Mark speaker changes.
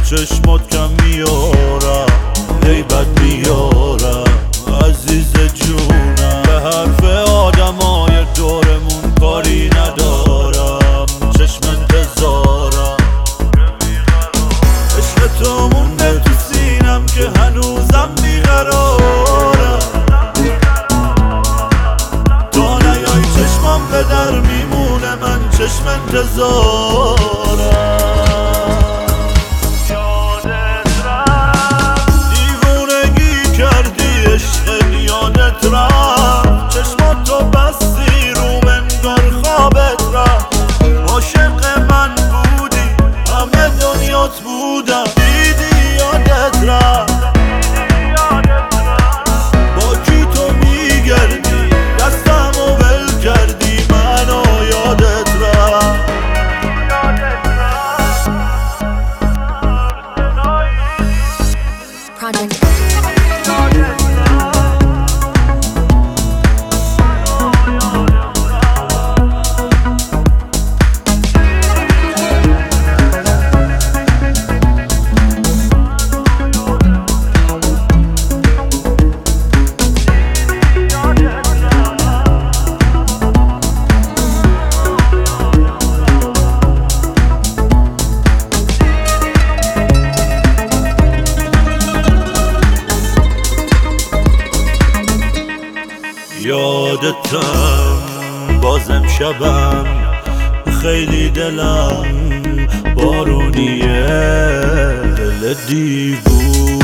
Speaker 1: چشمات کم میارم غیبت میارم عزیز جونم به حرف آدمای دورمون کاری ندارم چشم انتظارم عشق تو مونده تو سینم که هنوزم بیقرارم تا نیای چشمام به در میمونه من چشم انتظارم یادت رفت چشماتو بستی رو انگار خوابت رفت عاشق من بودی همه دنیات بودم دیدی یادت رفت با کی تو میگردی دستمو ول کردی منو یادت رفت یادتم بازم شبم خیلی دلم بارونیه دل دیوونه